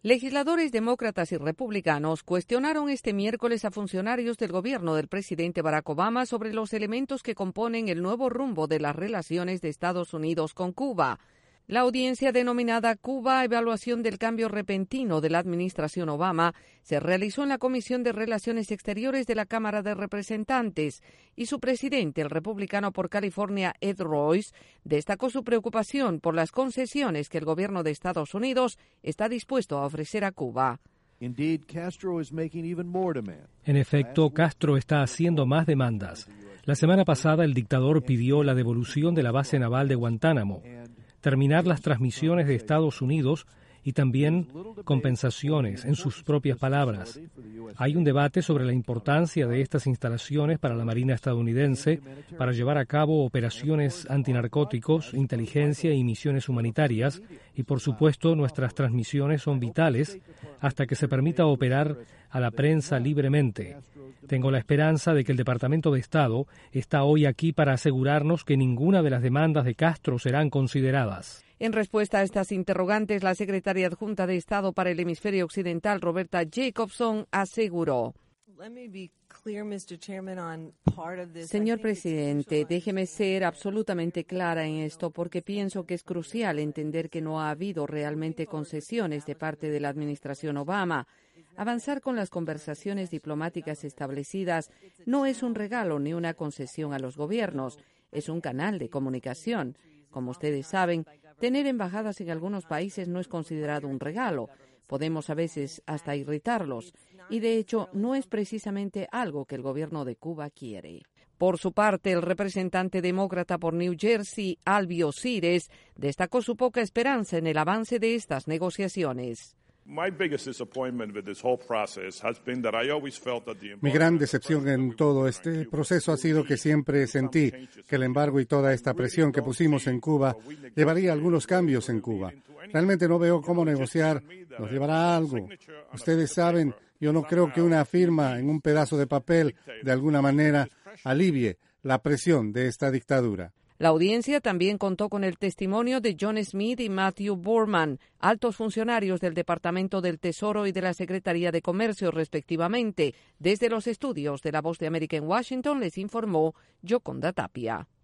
Legisladores demócratas y republicanos cuestionaron este miércoles a funcionarios del gobierno del presidente Barack Obama sobre los elementos que componen el nuevo rumbo de las relaciones de Estados Unidos con Cuba. La audiencia denominada Cuba, evaluación del cambio repentino de la administración Obama, se realizó en la Comisión de Relaciones Exteriores de la Cámara de Representantes y su presidente, el republicano por California Ed Royce, destacó su preocupación por las concesiones que el gobierno de Estados Unidos está dispuesto a ofrecer a Cuba. En efecto, Castro está haciendo más demandas. La semana pasada el dictador pidió la devolución de la base naval de Guantánamo, terminar las transmisiones de Estados Unidos y también compensaciones, en sus propias palabras. Hay un debate sobre la importancia de estas instalaciones para la Marina estadounidense para llevar a cabo operaciones antinarcóticos, inteligencia y misiones humanitarias, y por supuesto nuestras transmisiones son vitales hasta que se permita operar a la prensa libremente. Tengo la esperanza de que el Departamento de Estado está hoy aquí para asegurarnos que ninguna de las demandas de Castro serán consideradas. En respuesta a estas interrogantes, la secretaria adjunta de Estado para el Hemisferio Occidental, Roberta Jacobson, aseguró: Señor presidente, déjeme ser absolutamente clara en esto porque pienso que es crucial entender que no ha habido realmente concesiones de parte de la administración Obama. Avanzar con las conversaciones diplomáticas establecidas no es un regalo ni una concesión a los gobiernos, es un canal de comunicación. Como ustedes saben, tener embajadas en algunos países no es considerado un regalo. Podemos a veces hasta irritarlos. Y de hecho, no es precisamente algo que el gobierno de Cuba quiere. Por su parte, el representante demócrata por New Jersey, Alvio Cires, destacó su poca esperanza en el avance de estas negociaciones. Mi gran decepción en todo este proceso ha sido que siempre sentí que el embargo y toda esta presión que pusimos en Cuba llevaría a algunos cambios en Cuba. Realmente no veo cómo negociar nos llevará a algo. Ustedes saben, yo no creo que una firma en un pedazo de papel de alguna manera alivie la presión de esta dictadura. La audiencia también contó con el testimonio de John Smith y Matthew Borman, altos funcionarios del Departamento del Tesoro y de la Secretaría de Comercio, respectivamente. Desde los estudios de La Voz de América en Washington les informó Yoconda Tapia.